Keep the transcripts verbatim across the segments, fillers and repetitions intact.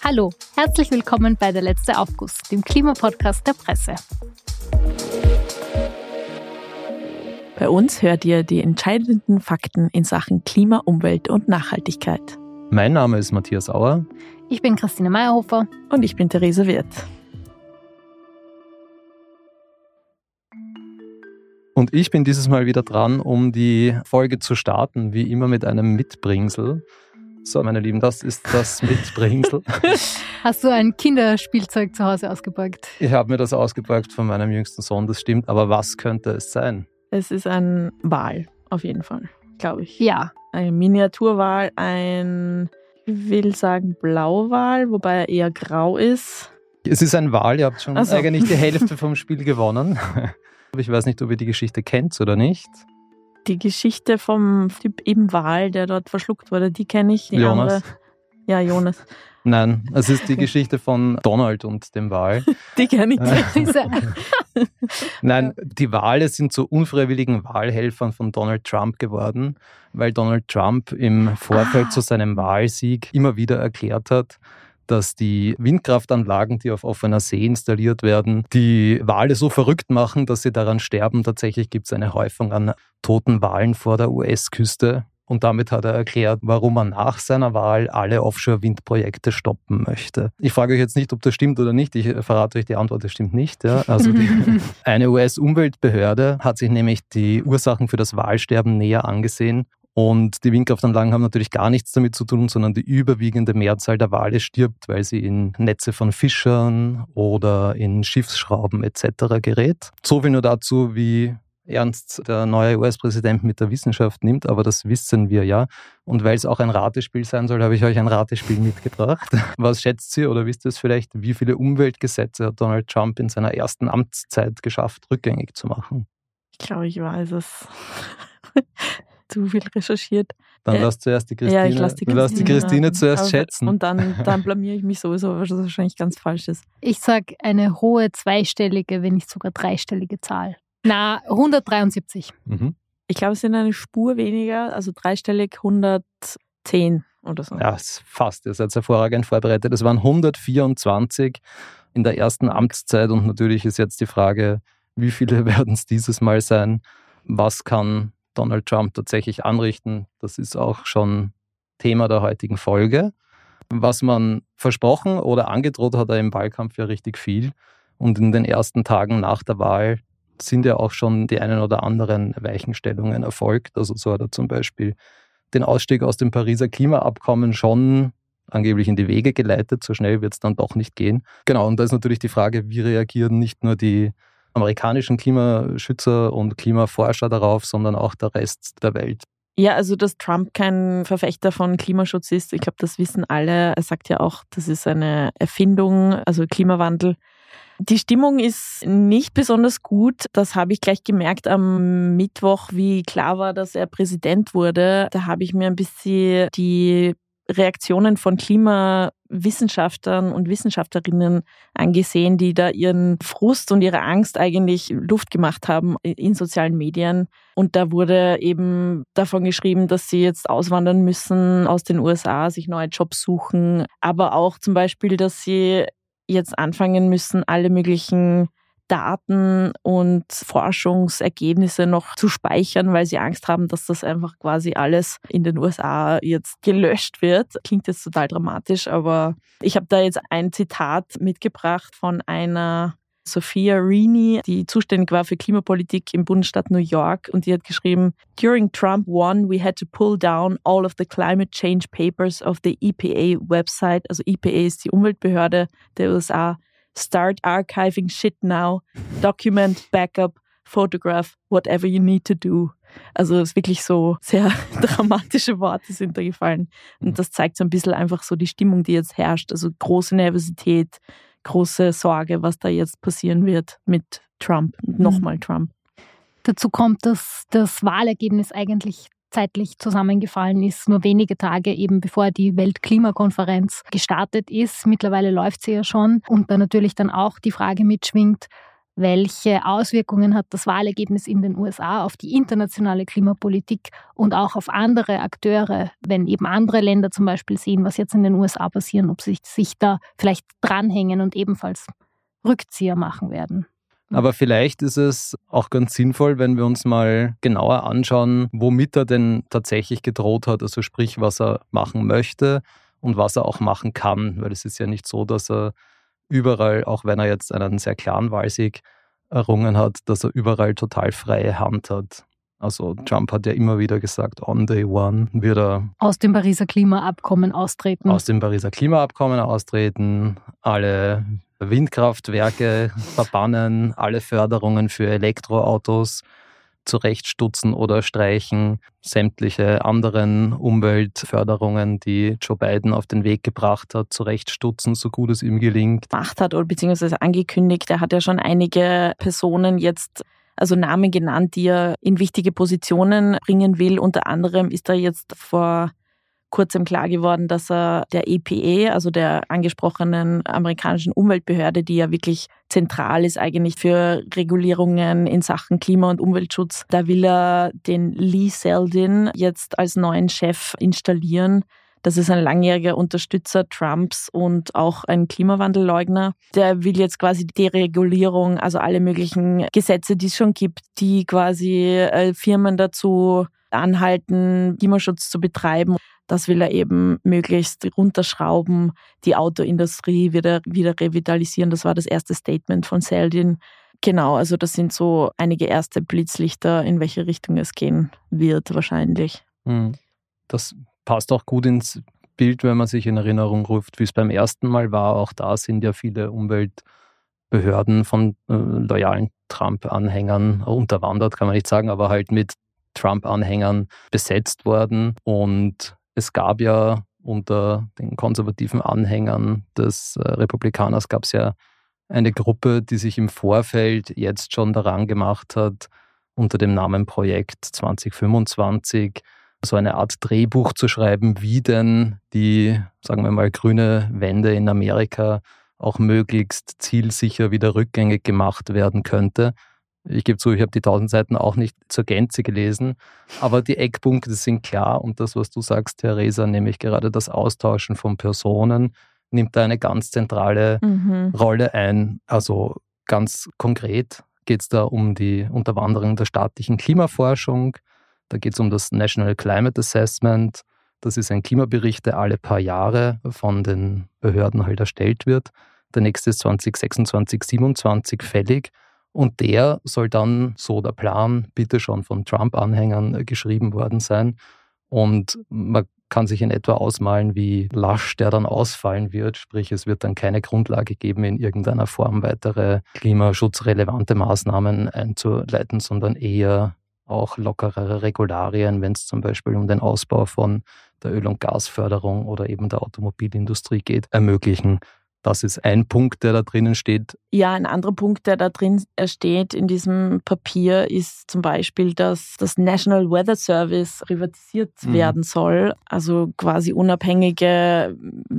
Hallo, herzlich willkommen bei Der letzte Aufguss, dem Klimapodcast der Presse. Bei uns hört ihr die entscheidenden Fakten in Sachen Klima, Umwelt und Nachhaltigkeit. Mein Name ist Matthias Auer. Ich bin Christine Meyerhofer. Und ich bin Theresa Wirth. Und ich bin dieses Mal wieder dran, um die Folge zu starten, wie immer mit einem Mitbringsel. So, meine Lieben, das ist das Mitbringsel. Hast du ein Kinderspielzeug zu Hause ausgepackt? Ich habe mir das ausgepackt von meinem jüngsten Sohn, das stimmt. Aber was könnte es sein? Es ist ein Wal, auf jeden Fall, glaube ich. Ja. Ein Miniaturwal, ein, ich will sagen Blauwal, wobei er eher grau ist. Es ist ein Wal, ihr habt schon Also. eigentlich die Hälfte vom Spiel gewonnen. Ich weiß nicht, ob ihr die Geschichte kennt oder nicht. Die Geschichte vom Typ eben Wal, der dort verschluckt wurde, die kenne ich. Die Jonas? Andere, ja, Jonas. Nein, es ist die Geschichte von Donald und dem Wal. Die kenne ich. Nein, die Wale sind zu unfreiwilligen Wahlhelfern von Donald Trump geworden, weil Donald Trump im Vorfeld ah. zu seinem Wahlsieg immer wieder erklärt hat, dass die Windkraftanlagen, die auf offener See installiert werden, die Wale so verrückt machen, dass sie daran sterben. Tatsächlich gibt es eine Häufung an toten Walen vor der U S-Küste. Und damit hat er erklärt, warum er nach seiner Wahl alle Offshore-Windprojekte stoppen möchte. Ich frage euch jetzt nicht, ob das stimmt oder nicht. Ich verrate euch die Antwort, das stimmt nicht. Ja. Also die, eine U S-Umweltbehörde hat sich nämlich die Ursachen für das Walsterben näher angesehen. Und die Windkraftanlagen haben natürlich gar nichts damit zu tun, sondern die überwiegende Mehrzahl der Wale stirbt, weil sie in Netze von Fischern oder in Schiffsschrauben et cetera gerät. So viel nur dazu, wie ernst der neue U S-Präsident mit der Wissenschaft nimmt, aber das wissen wir ja. Und weil es auch ein Ratespiel sein soll, habe ich euch ein Ratespiel mitgebracht. Was schätzt ihr oder wisst ihr es vielleicht, wie viele Umweltgesetze hat Donald Trump in seiner ersten Amtszeit geschafft, rückgängig zu machen? Ich glaube, ich weiß es. Zu viel recherchiert. Dann äh, lass zuerst die Christine, ja, ich lass die Christine, lass die Christine ja, zuerst aber, schätzen. Und dann, dann blamiere ich mich sowieso, weil das wahrscheinlich ganz falsch ist. Ich sage eine hohe zweistellige, wenn nicht sogar dreistellige Zahl. Na, hundertdreiundsiebzig. Mhm. Ich glaube, es sind eine Spur weniger, also dreistellig hundertzehn oder so. Ja, es fast. Ihr seid hervorragend vorbereitet. Es waren hundertvierundzwanzig in der ersten Amtszeit und natürlich ist jetzt die Frage, wie viele werden es dieses Mal sein? Was kann Donald Trump tatsächlich anrichten? Das ist auch schon Thema der heutigen Folge. Was man versprochen oder angedroht hat er im Wahlkampf ja richtig viel. Und in den ersten Tagen nach der Wahl sind ja auch schon die einen oder anderen Weichenstellungen erfolgt. Also so hat er zum Beispiel den Ausstieg aus dem Pariser Klimaabkommen schon angeblich in die Wege geleitet. So schnell wird es dann doch nicht gehen. Genau, und da ist natürlich die Frage, wie reagieren nicht nur die amerikanischen Klimaschützer und Klimaforscher darauf, sondern auch der Rest der Welt. Ja, also dass Trump kein Verfechter von Klimaschutz ist, ich glaube, das wissen alle. Er sagt ja auch, das ist eine Erfindung, also Klimawandel. Die Stimmung ist nicht besonders gut. Das habe ich gleich gemerkt am Mittwoch, wie klar war, dass er Präsident wurde. Da habe ich mir ein bisschen die Reaktionen von Klimawissenschaftlern und Wissenschaftlerinnen angesehen, die da ihren Frust und ihre Angst eigentlich Luft gemacht haben in sozialen Medien. Und da wurde eben davon geschrieben, dass sie jetzt auswandern müssen aus den U S A, sich neue Jobs suchen, aber auch zum Beispiel, dass sie jetzt anfangen müssen, alle möglichen Daten und Forschungsergebnisse noch zu speichern, weil sie Angst haben, dass das einfach quasi alles in den U S A jetzt gelöscht wird. Klingt jetzt total dramatisch, aber ich habe da jetzt ein Zitat mitgebracht von einer Sophia Rini, die zuständig war für Klimapolitik im Bundesstaat New York, und die hat geschrieben: During Trump won, we had to pull down all of the climate change papers of the E P A website. Also E P A ist die Umweltbehörde der U S A. Start archiving shit now, document, backup, photograph, whatever you need to do. Also es ist wirklich so sehr dramatische Worte sind da gefallen. Und das zeigt so ein bisschen einfach so die Stimmung, die jetzt herrscht. Also große Nervosität, große Sorge, was da jetzt passieren wird mit Trump, mit nochmal Trump. Dazu kommt, dass das Wahlergebnis eigentlich zeitlich zusammengefallen ist, nur wenige Tage eben bevor die Weltklimakonferenz gestartet ist. Mittlerweile läuft sie ja schon und da natürlich dann auch die Frage mitschwingt, welche Auswirkungen hat das Wahlergebnis in den U S A auf die internationale Klimapolitik und auch auf andere Akteure, wenn eben andere Länder zum Beispiel sehen, was jetzt in den U S A passiert, ob sie sich da vielleicht dranhängen und ebenfalls Rückzieher machen werden. Aber vielleicht ist es auch ganz sinnvoll, wenn wir uns mal genauer anschauen, womit er denn tatsächlich gedroht hat, also sprich, was er machen möchte und was er auch machen kann, weil es ist ja nicht so, dass er überall, auch wenn er jetzt einen sehr klaren Wahlsieg errungen hat, dass er überall total freie Hand hat. Also Trump hat ja immer wieder gesagt, on day one wird er aus dem Pariser Klimaabkommen austreten. Aus dem Pariser Klimaabkommen austreten, alle Windkraftwerke verbannen, alle Förderungen für Elektroautos zurechtstutzen oder streichen, sämtliche anderen Umweltförderungen, die Joe Biden auf den Weg gebracht hat, zurechtstutzen, so gut es ihm gelingt. Gemacht hat oder beziehungsweise angekündigt, er hat ja schon einige Personen jetzt, also Namen genannt, die er in wichtige Positionen bringen will. Unter anderem ist er jetzt vor kurzem klar geworden, dass er der E P A, also der angesprochenen amerikanischen Umweltbehörde, die ja wirklich zentral ist eigentlich für Regulierungen in Sachen Klima- und Umweltschutz, da will er den Lee Zeldin jetzt als neuen Chef installieren. Das ist ein langjähriger Unterstützer Trumps und auch ein Klimawandelleugner. Der will jetzt quasi die Deregulierung, also alle möglichen Gesetze, die es schon gibt, die quasi Firmen dazu anhalten, Klimaschutz zu betreiben. Das will er eben möglichst runterschrauben, die Autoindustrie wieder, wieder revitalisieren. Das war das erste Statement von Zeldin. Genau, also das sind so einige erste Blitzlichter, in welche Richtung es gehen wird wahrscheinlich. Das passt auch gut ins Bild, wenn man sich in Erinnerung ruft, wie es beim ersten Mal war. Auch da sind ja viele Umweltbehörden von äh, loyalen Trump-Anhängern unterwandert, kann man nicht sagen, aber halt mit Trump-Anhängern besetzt worden. Und es gab ja unter den konservativen Anhängern des äh, Republikaners gab es ja eine Gruppe, die sich im Vorfeld jetzt schon daran gemacht hat, unter dem Namen Projekt zwanzig fünfundzwanzig so eine Art Drehbuch zu schreiben, wie denn die, sagen wir mal, grüne Wende in Amerika auch möglichst zielsicher wieder rückgängig gemacht werden könnte. Ich gebe zu, ich habe die tausend Seiten auch nicht zur Gänze gelesen, aber die Eckpunkte sind klar und das, was du sagst, Theresa, nämlich gerade das Austauschen von Personen, nimmt da eine ganz zentrale mhm. Rolle ein. Also ganz konkret geht es da um die Unterwanderung der staatlichen Klimaforschung. Da geht es um das National Climate Assessment. Das ist ein Klimabericht, der alle paar Jahre von den Behörden halt erstellt wird. Der nächste ist zwanzig sechsundzwanzig, siebenundzwanzig fällig. Und der soll dann, so der Plan, bitte schon von Trump-Anhängern geschrieben worden sein. Und man kann sich in etwa ausmalen, wie lasch der dann ausfallen wird. Sprich, es wird dann keine Grundlage geben, in irgendeiner Form weitere klimaschutzrelevante Maßnahmen einzuleiten, sondern eher auch lockerere Regularien, wenn es zum Beispiel um den Ausbau von der Öl- und Gasförderung oder eben der Automobilindustrie geht, ermöglichen. Das ist ein Punkt, der da drinnen steht. Ja, ein anderer Punkt, der da drin steht in diesem Papier, ist zum Beispiel, dass das National Weather Service privatisiert mhm. werden soll. Also quasi unabhängige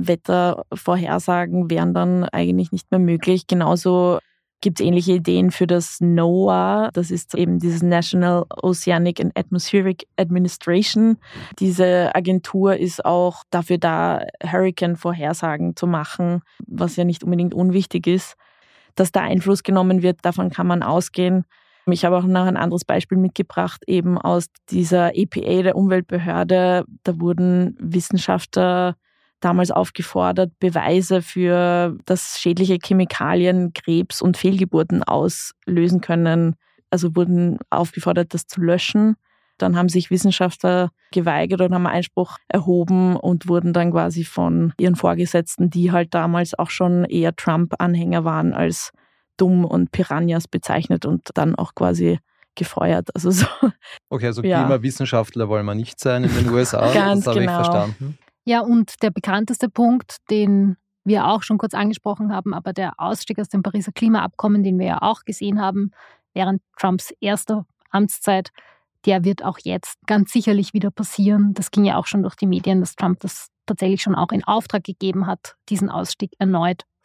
Wettervorhersagen wären dann eigentlich nicht mehr möglich. Genauso gibt es ähnliche Ideen für das NOAA. Das ist eben dieses National Oceanic and Atmospheric Administration. Diese Agentur ist auch dafür da, Hurricane-Vorhersagen zu machen, was ja nicht unbedingt unwichtig ist. Dass da Einfluss genommen wird, davon kann man ausgehen. Ich habe auch noch ein anderes Beispiel mitgebracht, eben aus dieser E P A, der Umweltbehörde. Da wurden Wissenschaftler damals aufgefordert, Beweise für, dass schädliche Chemikalien Krebs und Fehlgeburten auslösen können. Also wurden aufgefordert, das zu löschen. Dann haben sich Wissenschaftler geweigert und haben Einspruch erhoben und wurden dann quasi von ihren Vorgesetzten, die halt damals auch schon eher Trump-Anhänger waren, als dumm und Piranhas bezeichnet und dann auch quasi gefeuert. Also so. Okay, also ja. Klimawissenschaftler wollen wir nicht sein in den U S A. Ganz das habe genau. ich verstanden. Ja, und der bekannteste Punkt, den wir auch schon kurz angesprochen haben, aber der Ausstieg aus dem Pariser Klimaabkommen, den wir ja auch gesehen haben während Trumps erster Amtszeit, der wird auch jetzt ganz sicherlich wieder passieren. Das ging ja auch schon durch die Medien, dass Trump das tatsächlich schon auch in Auftrag gegeben hat, diesen Ausstieg erneut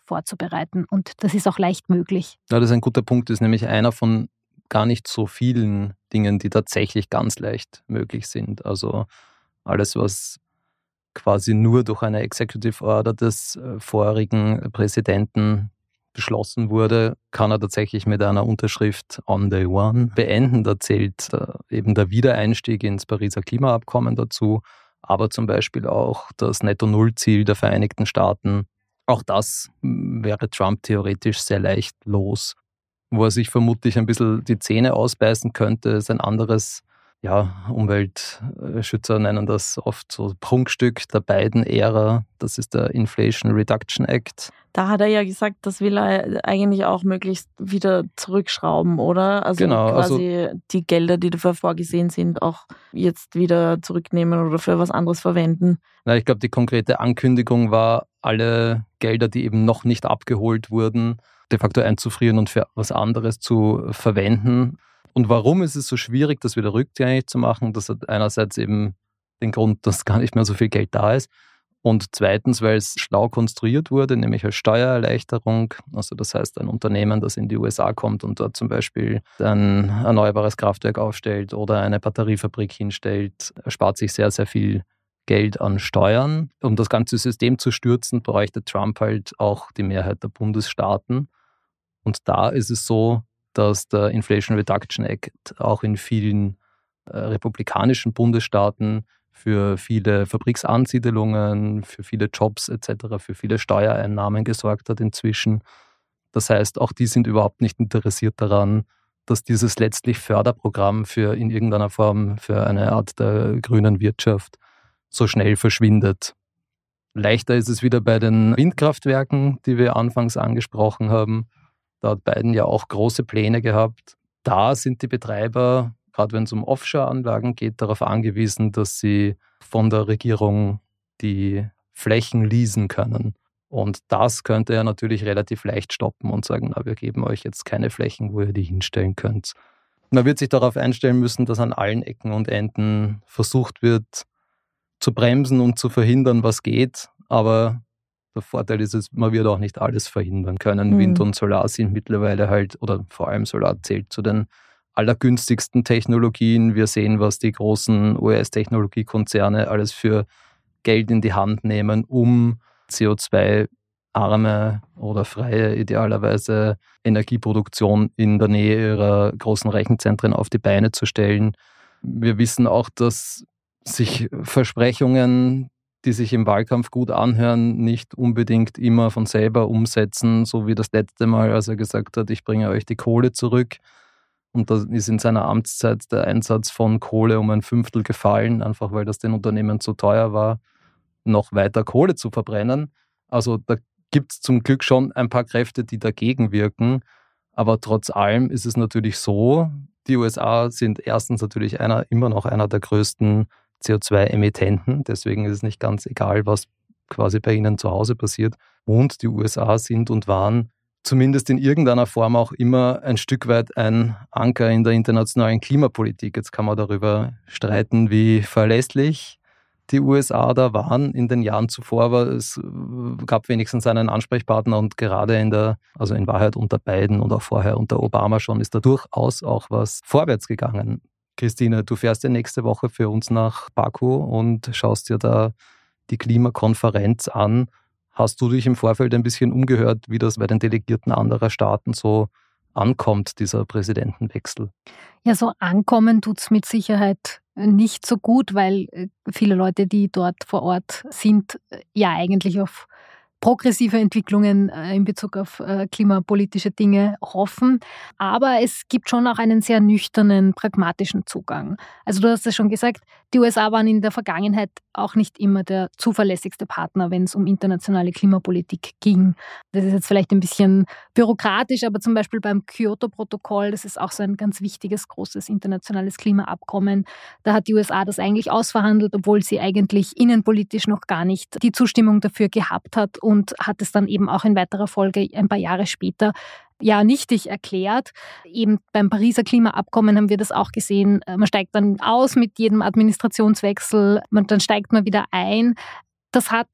vorzubereiten. Und das ist auch leicht möglich. Ja, das ist ein guter Punkt. Das ist nämlich einer von gar nicht so vielen Dingen, die tatsächlich ganz leicht möglich sind. Also alles, was quasi nur durch eine Executive Order des vorherigen Präsidenten beschlossen wurde, kann er tatsächlich mit einer Unterschrift on day one beenden. Da zählt eben der Wiedereinstieg ins Pariser Klimaabkommen dazu, aber zum Beispiel auch das Netto-Null-Ziel der Vereinigten Staaten. Auch das wäre Trump theoretisch sehr leicht los. Wo er sich vermutlich ein bisschen die Zähne ausbeißen könnte, ist ein anderes, ja, Umweltschützer nennen das oft so Prunkstück der Biden-Ära. Das ist der Inflation Reduction Act. Da hat er ja gesagt, das will er eigentlich auch möglichst wieder zurückschrauben, oder? Also genau, quasi also die Gelder, die dafür vorgesehen sind, auch jetzt wieder zurücknehmen oder für was anderes verwenden. Na, ich glaube, die konkrete Ankündigung war, alle Gelder, die eben noch nicht abgeholt wurden, de facto einzufrieren und für was anderes zu verwenden. Und warum ist es so schwierig, das wieder rückgängig zu machen? Das hat einerseits eben den Grund, dass gar nicht mehr so viel Geld da ist. Und zweitens, weil es schlau konstruiert wurde, nämlich als Steuererleichterung. Also das heißt, ein Unternehmen, das in die U S A kommt und dort zum Beispiel ein erneuerbares Kraftwerk aufstellt oder eine Batteriefabrik hinstellt, erspart sich sehr, sehr viel Geld an Steuern. Um das ganze System zu stürzen, bräuchte Trump halt auch die Mehrheit der Bundesstaaten. Und da ist es so, dass der Inflation Reduction Act auch in vielen äh, republikanischen Bundesstaaten für viele Fabriksansiedelungen, für viele Jobs et cetera, für viele Steuereinnahmen gesorgt hat inzwischen. Das heißt, auch die sind überhaupt nicht interessiert daran, dass dieses letztlich Förderprogramm für in irgendeiner Form für eine Art der grünen Wirtschaft so schnell verschwindet. Leichter ist es wieder bei den Windkraftwerken, die wir anfangs angesprochen haben. Da hat Biden ja auch große Pläne gehabt. Da sind die Betreiber, gerade wenn es um Offshore-Anlagen geht, darauf angewiesen, dass sie von der Regierung die Flächen leasen können. Und das könnte er natürlich relativ leicht stoppen und sagen, na, wir geben euch jetzt keine Flächen, wo ihr die hinstellen könnt. Man wird sich darauf einstellen müssen, dass an allen Ecken und Enden versucht wird, zu bremsen und zu verhindern, was geht. Aber der Vorteil ist es, man wird auch nicht alles verhindern können. Mhm. Wind und Solar sind mittlerweile halt, oder vor allem Solar zählt zu den allergünstigsten Technologien. Wir sehen, was die großen U S-Technologiekonzerne alles für Geld in die Hand nehmen, um C O zwei arme oder freie, idealerweise Energieproduktion in der Nähe ihrer großen Rechenzentren auf die Beine zu stellen. Wir wissen auch, dass sich Versprechungen, die sich im Wahlkampf gut anhören, nicht unbedingt immer von selber umsetzen, so wie das letzte Mal, als er gesagt hat, ich bringe euch die Kohle zurück. Und da ist in seiner Amtszeit der Einsatz von Kohle um ein Fünftel gefallen, einfach weil das den Unternehmen zu teuer war, noch weiter Kohle zu verbrennen. Also da gibt es zum Glück schon ein paar Kräfte, die dagegen wirken. Aber trotz allem ist es natürlich so, die U S A sind erstens natürlich einer, immer noch einer der größten C O zwei Emittenten. Deswegen ist es nicht ganz egal, was quasi bei ihnen zu Hause passiert. Und die U S A sind und waren zumindest in irgendeiner Form auch immer ein Stück weit ein Anker in der internationalen Klimapolitik. Jetzt kann man darüber streiten, wie verlässlich die U S A da waren in den Jahren zuvor, aber es gab wenigstens einen Ansprechpartner und gerade in der, also in Wahrheit unter Biden und auch vorher unter Obama schon, ist da durchaus auch was vorwärts gegangen. Christine, du fährst ja nächste Woche für uns nach Baku und schaust dir da die Klimakonferenz an. Hast du dich im Vorfeld ein bisschen umgehört, wie das bei den Delegierten anderer Staaten so ankommt, dieser Präsidentenwechsel? Ja, so ankommen tut es mit Sicherheit nicht so gut, weil viele Leute, die dort vor Ort sind, ja eigentlich auf progressive Entwicklungen in Bezug auf klimapolitische Dinge hoffen. Aber es gibt schon auch einen sehr nüchternen, pragmatischen Zugang. Also du hast es schon gesagt, die U S A waren in der Vergangenheit auch nicht immer der zuverlässigste Partner, wenn es um internationale Klimapolitik ging. Das ist jetzt vielleicht ein bisschen bürokratisch, aber zum Beispiel beim Kyoto-Protokoll, das ist auch so ein ganz wichtiges, großes internationales Klimaabkommen, da hat die U S A das eigentlich ausverhandelt, obwohl sie eigentlich innenpolitisch noch gar nicht die Zustimmung dafür gehabt hat und hat es dann eben auch in weiterer Folge ein paar Jahre später ja nichtig erklärt. Eben beim Pariser Klimaabkommen haben wir das auch gesehen. Man steigt dann aus mit jedem Administrationswechsel, man, dann steigt man wieder ein. Das hat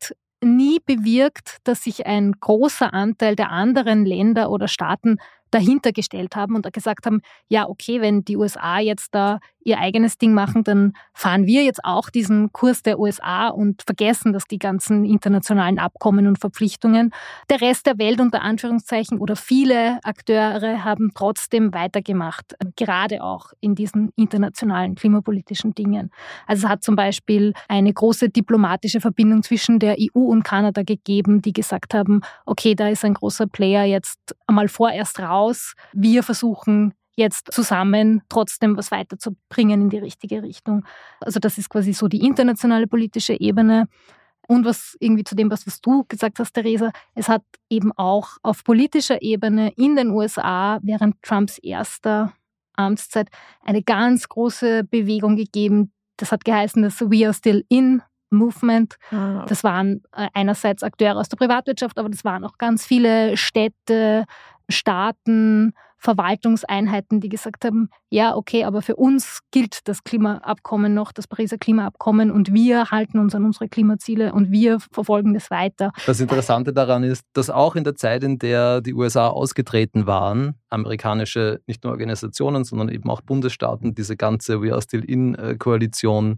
nie bewirkt, dass sich ein großer Anteil der anderen Länder oder Staaten dahinter gestellt haben und gesagt haben, ja okay, wenn die U S A jetzt da ihr eigenes Ding machen, dann fahren wir jetzt auch diesen Kurs der U S A und vergessen das die ganzen internationalen Abkommen und Verpflichtungen. Der Rest der Welt unter Anführungszeichen oder viele Akteure haben trotzdem weitergemacht, gerade auch in diesen internationalen klimapolitischen Dingen. Also es hat zum Beispiel eine große diplomatische Verbindung zwischen der E U und Kanada gegeben, die gesagt haben, okay, da ist ein großer Player jetzt einmal vorerst raus. Wir versuchen jetzt zusammen trotzdem was weiterzubringen in die richtige Richtung. Also das ist quasi so die internationale politische Ebene. Und was irgendwie zu dem, was, was du gesagt hast, Theresa, es hat eben auch auf politischer Ebene in den U S A während Trumps erster Amtszeit eine ganz große Bewegung gegeben. Das hat geheißen, das We Are Still In Movement. Ah. Das waren einerseits Akteure aus der Privatwirtschaft, aber das waren auch ganz viele Städte, Staaten, Verwaltungseinheiten, die gesagt haben, ja, okay, aber für uns gilt das Klimaabkommen noch, das Pariser Klimaabkommen und wir halten uns an unsere Klimaziele und wir verfolgen das weiter. Das Interessante daran ist, dass auch in der Zeit, in der die U S A ausgetreten waren, amerikanische, nicht nur Organisationen, sondern eben auch Bundesstaaten, diese ganze We Are Still In-Koalition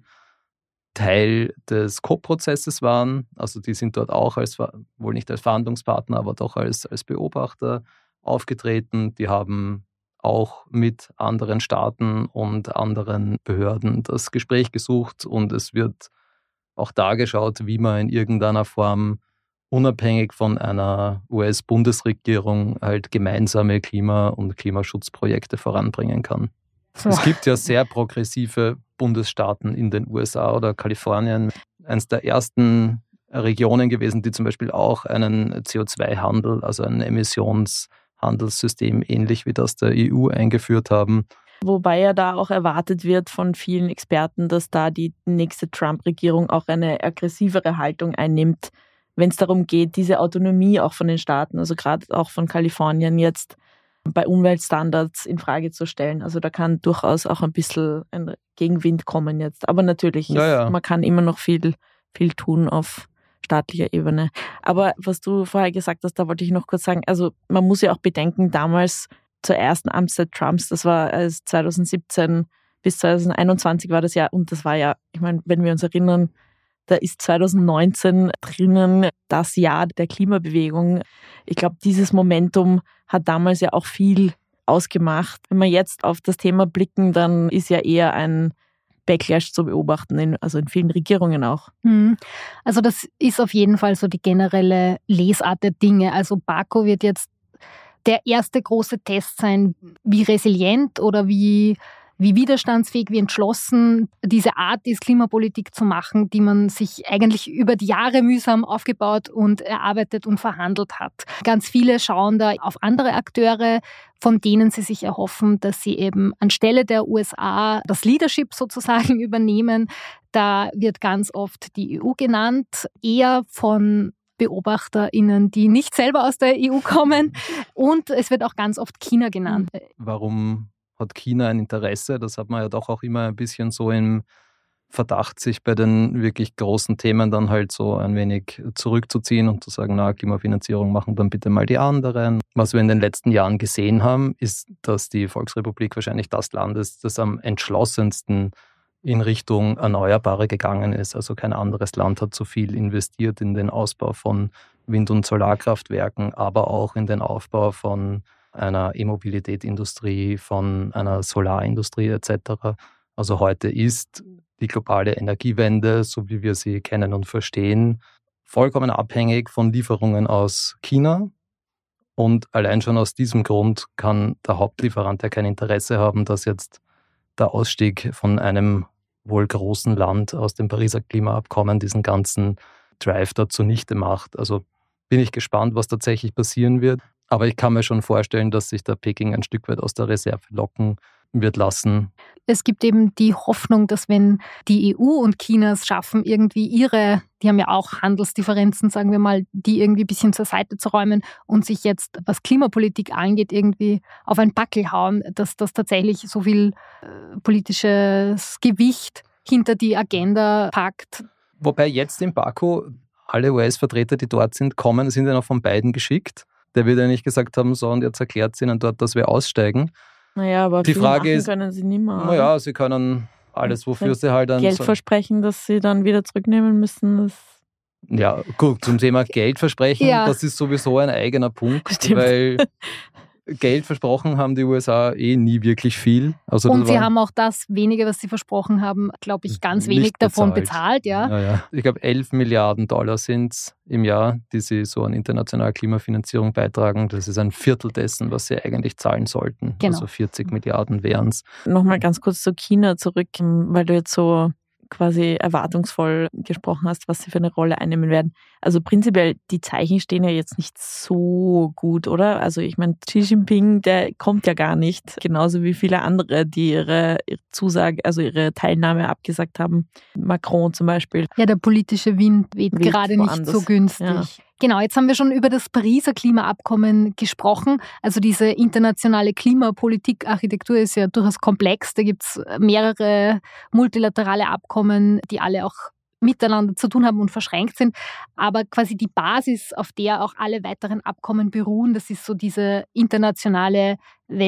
Teil des C O P-Prozesses waren. Also die sind dort auch als, wohl nicht als Verhandlungspartner, aber doch als, als Beobachter aufgetreten. Die haben auch mit anderen Staaten und anderen Behörden das Gespräch gesucht und es wird auch da geschaut, wie man in irgendeiner Form unabhängig von einer U S-Bundesregierung halt gemeinsame Klima- und Klimaschutzprojekte voranbringen kann. So. Es gibt ja sehr progressive Bundesstaaten in den U S A oder Kalifornien. Eines der ersten Regionen gewesen, die zum Beispiel auch einen C O zwei Handel, also ein Emissionshandelssystem ähnlich wie das der E U eingeführt haben. Wobei ja da auch erwartet wird von vielen Experten, dass da die nächste Trump-Regierung auch eine aggressivere Haltung einnimmt, wenn es darum geht, diese Autonomie auch von den Staaten, also gerade auch von Kalifornien jetzt bei Umweltstandards in Frage zu stellen. Also da kann durchaus auch ein bisschen ein Gegenwind kommen jetzt. Aber natürlich, ja, ja. Ist, man kann immer noch viel, viel tun auf staatlicher Ebene. Aber was du vorher gesagt hast, da wollte ich noch kurz sagen, also man muss ja auch bedenken, damals zur ersten Amtszeit Trumps, das war zwanzig siebzehn bis zwanzig einundzwanzig war das Jahr und das war ja, ich meine, wenn wir uns erinnern, da ist zwanzig neunzehn drinnen das Jahr der Klimabewegung. Ich glaube, dieses Momentum hat damals ja auch viel ausgemacht. Wenn wir jetzt auf das Thema blicken, dann ist ja eher ein Backlash zu beobachten, in, also in vielen Regierungen auch. Also das ist auf jeden Fall so die generelle Lesart der Dinge. Also Baku wird jetzt der erste große Test sein, wie resilient oder wie wie widerstandsfähig, wie entschlossen diese Art ist, Klimapolitik zu machen, die man sich eigentlich über die Jahre mühsam aufgebaut und erarbeitet und verhandelt hat. Ganz viele schauen da auf andere Akteure, von denen sie sich erhoffen, dass sie eben anstelle der U S A das Leadership sozusagen übernehmen. Da wird ganz oft die E U genannt, eher von BeobachterInnen, die nicht selber aus der E U kommen. Und es wird auch ganz oft China genannt. Warum hat China ein Interesse? Das hat man ja doch auch immer ein bisschen so im Verdacht, sich bei den wirklich großen Themen dann halt so ein wenig zurückzuziehen und zu sagen, na, Klimafinanzierung machen dann bitte mal die anderen. Was wir in den letzten Jahren gesehen haben, ist, dass die Volksrepublik wahrscheinlich das Land ist, das am entschlossensten in Richtung Erneuerbare gegangen ist. Also kein anderes Land hat so viel investiert in den Ausbau von Wind- und Solarkraftwerken, aber auch in den Aufbau von einer E-Mobilität-Industrie, von einer Solarindustrie et cetera. Also heute ist die globale Energiewende, so wie wir sie kennen und verstehen, vollkommen abhängig von Lieferungen aus China. Und allein schon aus diesem Grund kann der Hauptlieferant ja kein Interesse haben, dass jetzt der Ausstieg von einem wohl großen Land aus dem Pariser Klimaabkommen diesen ganzen Drive dort zunichte macht. Also bin ich gespannt, was tatsächlich passieren wird. Aber ich kann mir schon vorstellen, dass sich der Peking ein Stück weit aus der Reserve locken wird lassen. Es gibt eben die Hoffnung, dass wenn die E U und China es schaffen, irgendwie ihre, die haben ja auch Handelsdifferenzen, sagen wir mal, die irgendwie ein bisschen zur Seite zu räumen und sich jetzt, was Klimapolitik angeht, irgendwie auf einen Backel hauen, dass das tatsächlich so viel äh, politisches Gewicht hinter die Agenda packt. Wobei jetzt in Baku alle U S-Vertreter, die dort sind, kommen, sind ja noch von Biden geschickt. Der wird ja nicht gesagt haben, so, und jetzt erklärt sie ihnen dort, dass wir aussteigen. Naja, aber die viel Frage machen ist, können sie nicht mehr. Naja, sie können alles, wofür sie halt dann... Geld versprechen, das sie dann wieder zurücknehmen müssen, das... Ja, gut, zum Thema Geldversprechen, ja. das ist sowieso ein eigener Punkt, Stimmt. weil Geld versprochen haben die U S A eh nie wirklich viel. Also und das sie war haben auch das wenige, was sie versprochen haben, glaube ich, ganz wenig nicht davon bezahlt. bezahlt. Ja. Ja, ja. Ich glaube, elf Milliarden Dollar sind es im Jahr, die sie so an internationale Klimafinanzierung beitragen. Das ist ein Viertel dessen, was sie eigentlich zahlen sollten. Genau. Also vierzig Milliarden wären es. Nochmal ganz kurz zu China zurück, weil du jetzt so quasi erwartungsvoll gesprochen hast, was sie für eine Rolle einnehmen werden. Also prinzipiell, die Zeichen stehen ja jetzt nicht so gut, oder? Also ich meine, Xi Jinping, der kommt ja gar nicht, genauso wie viele andere, die ihre, ihre Zusage, also ihre Teilnahme abgesagt haben. Macron zum Beispiel. Ja, der politische Wind weht, Weht gerade nicht woanders. so günstig. Ja. Genau, jetzt haben wir schon über das Pariser Klimaabkommen gesprochen. Also diese internationale Klimapolitikarchitektur ist ja durchaus komplex. Da gibt es mehrere multilaterale Abkommen, die alle auch miteinander zu tun haben und verschränkt sind. Aber quasi die Basis, auf der auch alle weiteren Abkommen beruhen, das ist so diese internationale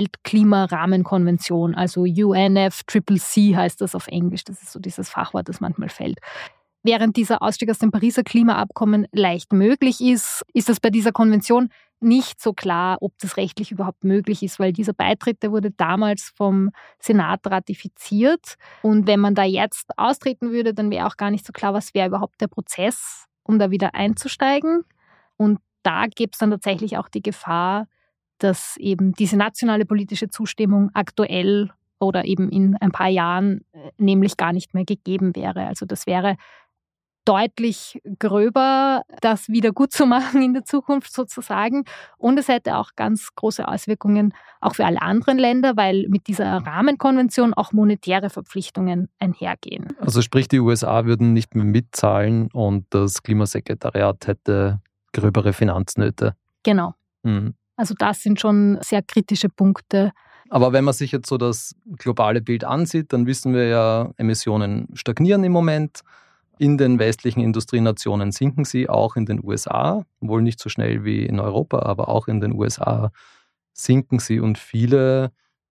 Weltklimarahmenkonvention, also U N F C C C heißt das auf Englisch. Das ist so dieses Fachwort, das manchmal fällt. Während dieser Ausstieg aus dem Pariser Klimaabkommen leicht möglich ist, ist das bei dieser Konvention nicht so klar, ob das rechtlich überhaupt möglich ist, weil dieser Beitritt, der wurde damals vom Senat ratifiziert. Und wenn man da jetzt austreten würde, dann wäre auch gar nicht so klar, was wäre überhaupt der Prozess, um da wieder einzusteigen. Und da gäbe es dann tatsächlich auch die Gefahr, dass eben diese nationale politische Zustimmung aktuell oder eben in ein paar Jahren nämlich gar nicht mehr gegeben wäre. Also das wäre deutlich gröber, das wieder gut zu machen in der Zukunft sozusagen. Und es hätte auch ganz große Auswirkungen auch für alle anderen Länder, weil mit dieser Rahmenkonvention auch monetäre Verpflichtungen einhergehen. Also sprich, die U S A würden nicht mehr mitzahlen und das Klimasekretariat hätte gröbere Finanznöte. Genau. Mhm. Also das sind schon sehr kritische Punkte. Aber wenn man sich jetzt so das globale Bild ansieht, dann wissen wir ja, Emissionen stagnieren im Moment. In den westlichen Industrienationen sinken sie, auch in den U S A, wohl nicht so schnell wie in Europa, aber auch in den U S A sinken sie. Und viele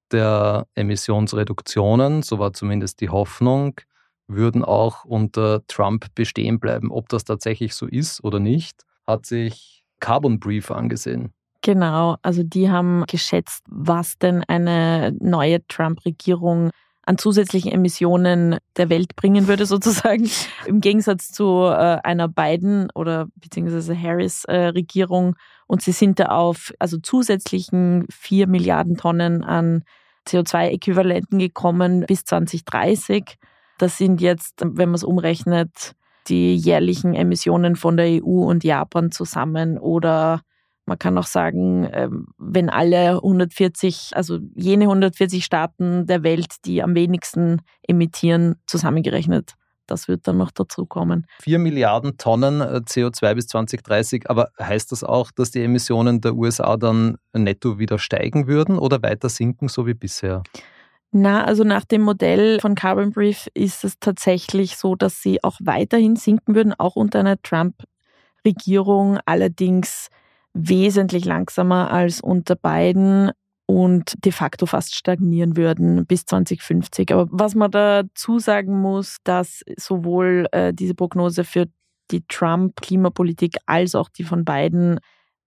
der Emissionsreduktionen, so war zumindest die Hoffnung, würden auch unter Trump bestehen bleiben. Ob das tatsächlich so ist oder nicht, hat sich Carbon Brief angesehen. Genau, also die haben geschätzt, was denn eine neue Trump-Regierung an zusätzlichen Emissionen der Welt bringen würde sozusagen, im Gegensatz zu äh, einer Biden- oder beziehungsweise Harris-Regierung. Und sie sind da auf also zusätzlichen vier Milliarden Tonnen an C O zwei Äquivalenten gekommen bis zwanzig dreißig. Das sind jetzt, wenn man es umrechnet, die jährlichen Emissionen von der E U und Japan zusammen. Oder man kann auch sagen, wenn alle hundertvierzig, also jene hundertvierzig Staaten der Welt, die am wenigsten emittieren, zusammengerechnet, das wird dann noch dazu kommen. Vier Milliarden Tonnen C O zwei bis zwanzig dreißig, aber heißt das auch, dass die Emissionen der U S A dann netto wieder steigen würden oder weiter sinken, so wie bisher? Na, also nach dem Modell von Carbon Brief ist es tatsächlich so, dass sie auch weiterhin sinken würden, auch unter einer Trump-Regierung, allerdings wesentlich langsamer als unter Biden und de facto fast stagnieren würden bis zwanzig fünfzig. Aber was man dazu sagen muss, dass sowohl äh, diese Prognose für die Trump-Klimapolitik als auch die von Biden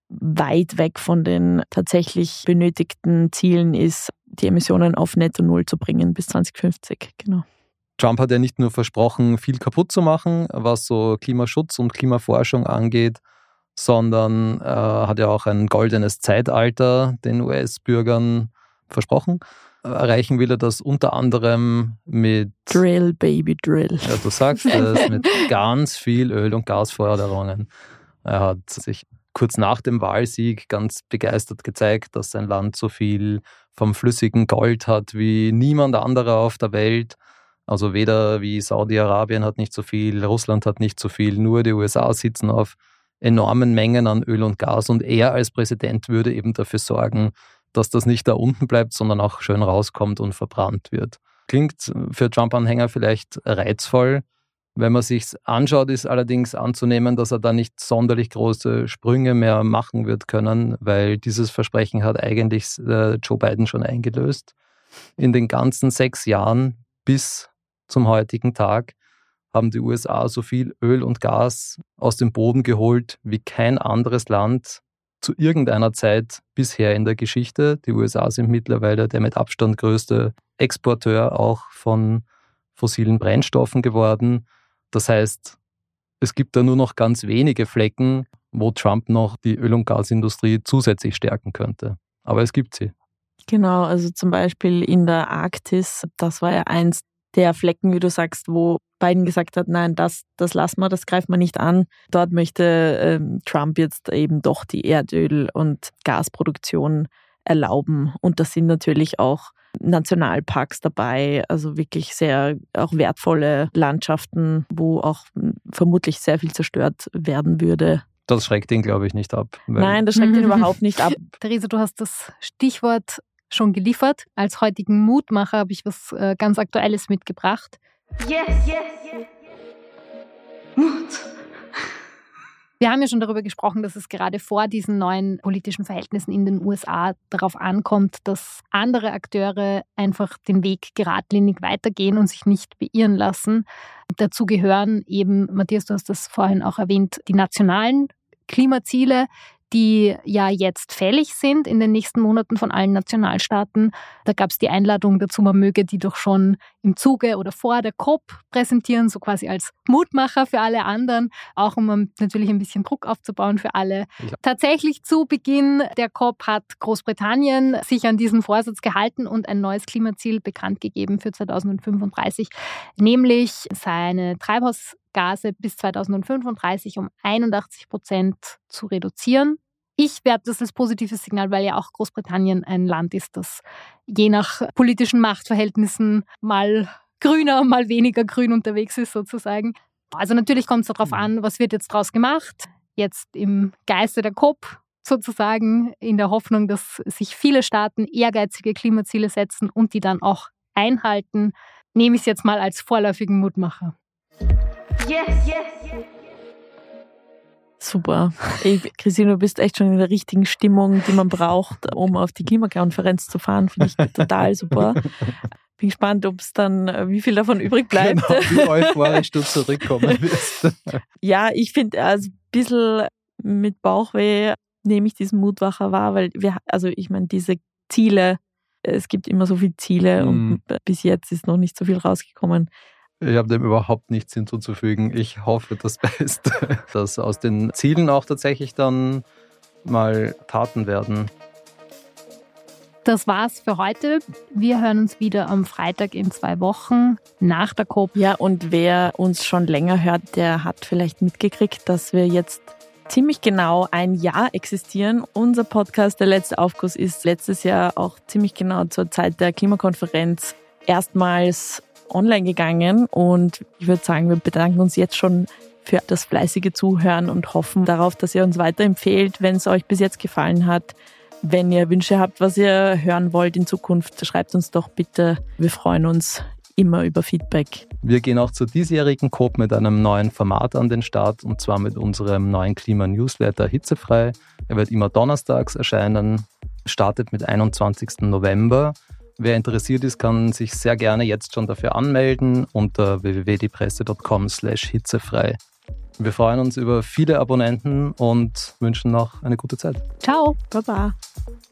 weit weg von den tatsächlich benötigten Zielen ist, die Emissionen auf Netto Null zu bringen bis zwanzig fünfzig. Genau. Trump hat ja nicht nur versprochen, viel kaputt zu machen, was so Klimaschutz und Klimaforschung angeht, sondern äh, hat ja auch ein goldenes Zeitalter den U S-Bürgern versprochen. Erreichen will er das unter anderem mit Drill, Baby, Drill. Ja, du sagst es, mit ganz viel Öl- und Gasförderungen. Er hat sich kurz nach dem Wahlsieg ganz begeistert gezeigt, dass sein Land so viel vom flüssigen Gold hat wie niemand anderer auf der Welt. Also weder wie Saudi-Arabien hat nicht so viel, Russland hat nicht so viel, nur die U S A sitzen auf enormen Mengen an Öl und Gas und er als Präsident würde eben dafür sorgen, dass das nicht da unten bleibt, sondern auch schön rauskommt und verbrannt wird. Klingt für Trump-Anhänger vielleicht reizvoll, Wenn man sich anschaut, ist allerdings anzunehmen, dass er da nicht sonderlich große Sprünge mehr machen wird können, weil dieses Versprechen hat eigentlich äh, Joe Biden schon eingelöst. In den ganzen sechs Jahren bis zum heutigen Tag haben die U S A so viel Öl und Gas aus dem Boden geholt wie kein anderes Land zu irgendeiner Zeit bisher in der Geschichte. Die U S A sind mittlerweile der mit Abstand größte Exporteur auch von fossilen Brennstoffen geworden. Das heißt, es gibt da nur noch ganz wenige Flecken, wo Trump noch die Öl- und Gasindustrie zusätzlich stärken könnte. Aber es gibt sie. Genau, also zum Beispiel in der Arktis, das war ja eins der Flecken, wie du sagst, wo Biden gesagt hat, nein, das, das lassen wir, das greift man nicht an. Dort möchte ähm, Trump jetzt eben doch die Erdöl- und Gasproduktion erlauben. Und das sind natürlich auch Nationalparks dabei, also wirklich sehr auch wertvolle Landschaften, wo auch vermutlich sehr viel zerstört werden würde. Das schreckt ihn, glaube ich, nicht ab. Nein, das schreckt ihn überhaupt nicht ab. Theresa, du hast das Stichwort schon geliefert. Als heutigen Mutmacher habe ich was äh, ganz Aktuelles mitgebracht. Yes, yes, yes. Mut. Wir haben ja schon darüber gesprochen, dass es gerade vor diesen neuen politischen Verhältnissen in den U S A darauf ankommt, dass andere Akteure einfach den Weg geradlinig weitergehen und sich nicht beirren lassen. Dazu gehören eben, Matthias, du hast das vorhin auch erwähnt, die nationalen Klimaziele, die ja jetzt fällig sind in den nächsten Monaten von allen Nationalstaaten. Da gab es die Einladung dazu, man möge die doch schon im Zuge oder vor der COP präsentieren, so quasi als Mutmacher für alle anderen, auch um natürlich ein bisschen Druck aufzubauen für alle. Ja. Tatsächlich zu Beginn der COP hat Großbritannien sich an diesen Vorsatz gehalten und ein neues Klimaziel bekannt gegeben für zweitausendfünfunddreißig, nämlich seine Treibhaus Gase bis zweitausendfünfunddreißig um einundachtzig Prozent zu reduzieren. Ich werte das als positives Signal, weil ja auch Großbritannien ein Land ist, das je nach politischen Machtverhältnissen mal grüner, mal weniger grün unterwegs ist sozusagen. Also natürlich kommt es darauf an, was wird jetzt draus gemacht. Jetzt im Geiste der COP sozusagen, in der Hoffnung, dass sich viele Staaten ehrgeizige Klimaziele setzen und die dann auch einhalten, nehme ich es jetzt mal als vorläufigen Mutmacher. Yes, yes, yes. Super. Ich, Christine, du bist echt schon in der richtigen Stimmung, die man braucht, um auf die Klimakonferenz zu fahren. Finde ich total super. Bin gespannt, ob es dann, wie viel davon übrig bleibt. Genau, wie euphorisch du zurückkommen wirst. Ja, ich finde, also ein bisschen mit Bauchweh nehme ich diesen Mutmacher wahr, weil wir, also ich meine, diese Ziele, es gibt immer so viele Ziele mm. und bis jetzt ist noch nicht so viel rausgekommen. Ich habe dem überhaupt nichts hinzuzufügen. Ich hoffe das Beste, dass aus den Zielen auch tatsächlich dann mal Taten werden. Das war's für heute. Wir hören uns wieder am Freitag in zwei Wochen nach der COP. Ja, und wer uns schon länger hört, der hat vielleicht mitgekriegt, dass wir jetzt ziemlich genau ein Jahr existieren. Unser Podcast, der letzte Aufguss, ist letztes Jahr auch ziemlich genau zur Zeit der Klimakonferenz erstmals online gegangen und ich würde sagen, wir bedanken uns jetzt schon für das fleißige Zuhören und hoffen darauf, dass ihr uns weiterempfehlt, wenn es euch bis jetzt gefallen hat. Wenn ihr Wünsche habt, was ihr hören wollt in Zukunft, schreibt uns doch bitte. Wir freuen uns immer über Feedback. Wir gehen auch zur diesjährigen COP mit einem neuen Format an den Start und zwar mit unserem neuen Klima-Newsletter Hitzefrei. Er wird immer donnerstags erscheinen, startet mit einundzwanzigsten November. Wer interessiert ist, kann sich sehr gerne jetzt schon dafür anmelden unter w w w punkt diepresse punkt com slash hitzefrei. Wir freuen uns über viele Abonnenten und wünschen noch eine gute Zeit. Ciao. Baba.